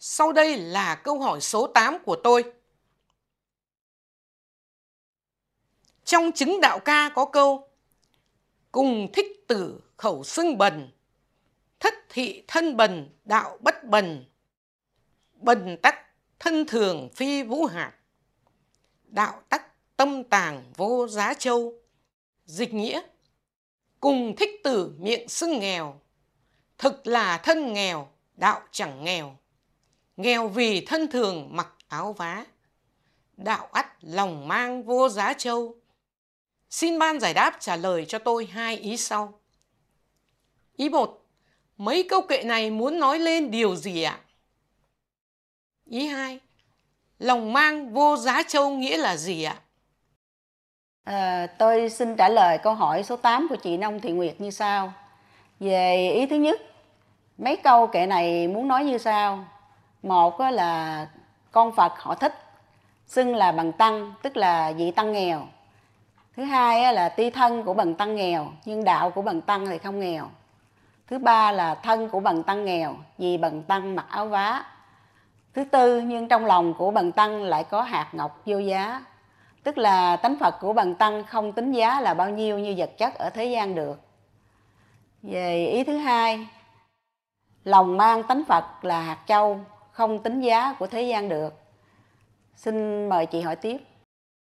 Sau đây là câu hỏi số 8 của tôi. Trong chứng đạo ca có câu: cùng thích tử khẩu xưng bần, thất thị thân bần đạo bất bần, bần tắc thân thường phi vũ hạt, đạo tắc tâm tàng vô giá châu. Dịch nghĩa: cùng thích tử miệng xưng nghèo, thực là thân nghèo, đạo chẳng nghèo. Nghèo vì thân thường mặc áo vá, đạo ắt lòng mang vô giá châu. Xin ban giải đáp trả lời cho tôi hai ý sau. Ý 1. Mấy câu kệ này muốn nói lên điều gì ạ? Ý 2. Lòng mang vô giá châu nghĩa là gì ạ? Tôi xin trả lời câu hỏi số 8 của chị Nông Thị Nguyệt như sau. Về ý thứ nhất, mấy câu kệ này muốn nói như sau. Một là con Phật họ thích xưng là bần tăng, tức là vị tăng nghèo. Thứ hai là tuy thân của bần tăng nghèo nhưng đạo của bần tăng thì không nghèo. Thứ ba là thân của bần tăng nghèo vì bần tăng mặc áo vá. Thứ tư, nhưng trong lòng của bần tăng lại có hạt ngọc vô giá, tức là tánh Phật của bần tăng không tính giá là bao nhiêu như vật chất ở thế gian được. Về ý thứ hai, lòng mang tánh Phật là hạt châu, không tính giá của thế gian được. Xin mời chị hỏi tiếp.